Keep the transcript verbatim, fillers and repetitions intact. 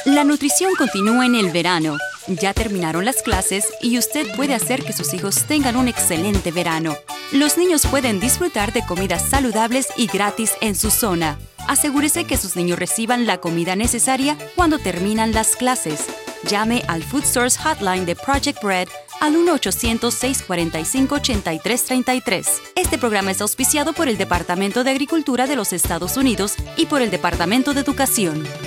La nutrición continúa en el verano. Ya terminaron las clases y usted puede hacer que sus hijos tengan un excelente verano. Los niños pueden disfrutar de comidas saludables y gratis en su zona. Asegúrese que sus niños reciban la comida necesaria cuando terminan las clases. Llame al Food Source Hotline de Project Bread al uno ochocientos, seis cuatro cinco, ocho tres tres tres. Este programa es auspiciado por el Departamento de Agricultura de los Estados Unidos y por el Departamento de Educación.